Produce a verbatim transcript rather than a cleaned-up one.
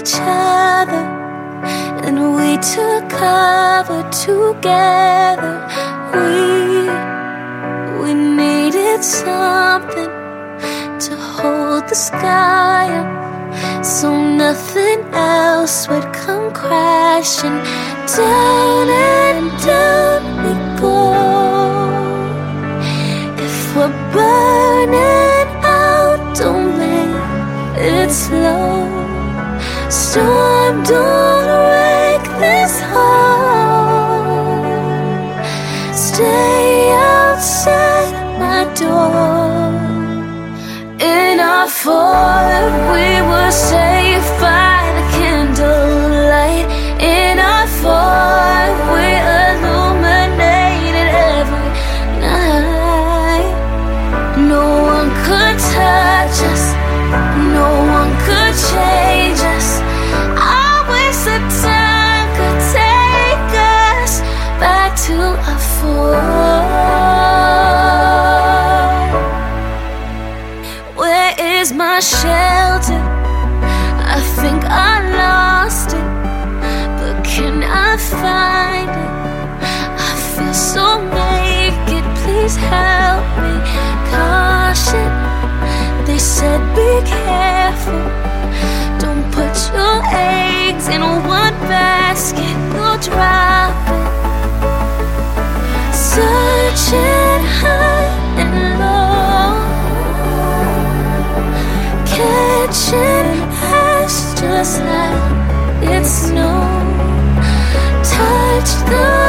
each other, and we took cover together. We, we needed something to hold the sky up, so nothing else would come crashing down, and down we go. If we're burning out, don't make it slow. Storm, don't wreck this heart. Stay outside my door. In our Ford, we were safe by the candlelight. In our Ford, we illuminated every night. No one could touch us, no one could change us. I wish that time could take us back to our Ford. Where is my shelter? I think I lost it, but can I find it? I feel so naked, please help me. Caution, they said be careful. Don't put your eggs in one basket, you'll drop it. Searching high and low, catching ash just like it's snow. Touch the